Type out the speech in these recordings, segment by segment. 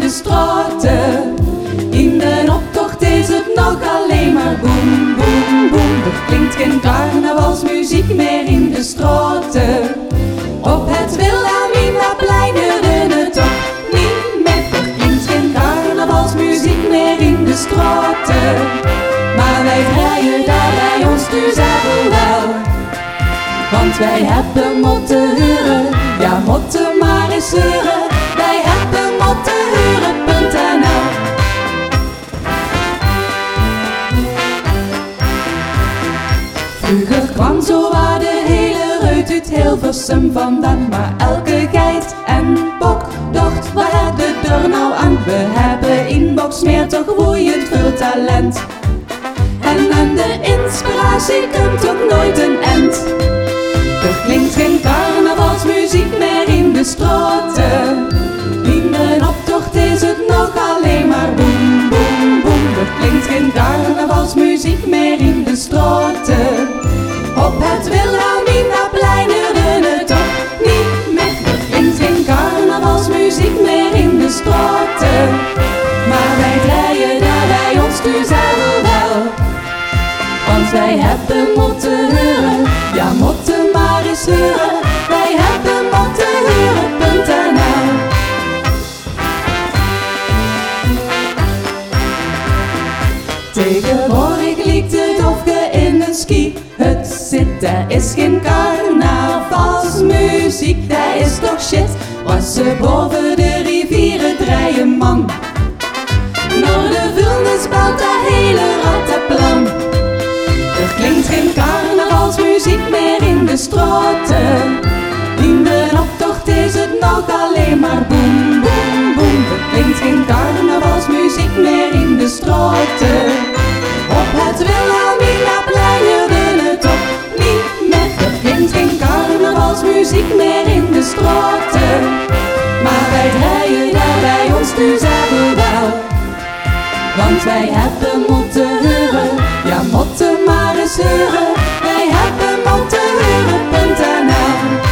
de straten. In de optocht is het nog alleen maar boem, boem, boem. Er klinkt geen carnavalsmuziek meer in de straten. Op het Wilhelminaplein horen het toch niet meer. Er klinkt geen carnavalsmuziek meer in de straten. Maar wij draaien daar bij ons dus wel. Want wij hebben moeten huren, ja moeten maar eens huren. Wij hebben moeten huren.nl. Vroeger kwam zo waar de hele reut uit Hilversum vandaan. Maar elke geit en bok dacht, waar hebben we er nou aan? We hebben in Boksmeer toch woeiend veel talent. En aan de inspiratie komt ook nooit een end. Er klinkt geen carnavalsmuziek meer in de straten. In de optocht is het nog alleen maar boem, boem, boem. Er klinkt geen carnavalsmuziek meer in de straten. Op het Wilhelminaplein horen het toch niet meer. Er klinkt geen carnavalsmuziek meer in de straten. Maar wij draaien daar bij ons dus wel. Want wij hebben moeten huren, ja moeten maar eens huren. Wij hebben moeten huren.nl. Tegenwoordig lijkt het of je in een skihut zit. Er is geen carnavalsmuziek, dat is toch shit. Wat ze boven de rivieren draaien, man. Naar de vuilnis bouwt dat hele rattenplan. Er klinkt geen carnavalsmuziek meer in de straten. In de optocht is het nog alleen maar boem, boem, boem. Er klinkt geen carnavalsmuziek meer in de straten. Op het Wilhelminaplein horen het toch niet meer. Er klinkt geen carnavalsmuziek meer in de straten. Maar wij draaien daar bij ons dus wel. Want wij hebben moeten huren, ja moeten maar eens huren. Wij hebben moeten huren.nl.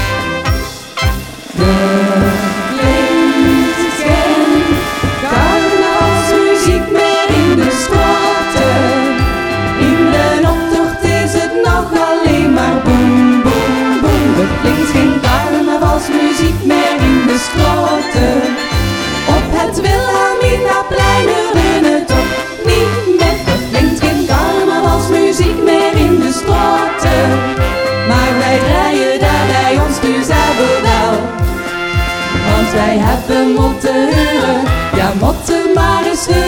Er klinkt geen carnavalsmuziek meer in de straten. In de optocht is het nog alleen maar boem, boem, boem. Er klinkt geen carnavalsmuziek meer in de straten. Op het Wilhelminaplein horen het toch niet meer. Er klinkt geen carnavalsmuziek meer in de straten. Maar wij draaien daar bij ons dus wel. Want wij hebben moeten huren, ja moeten maar eens huren.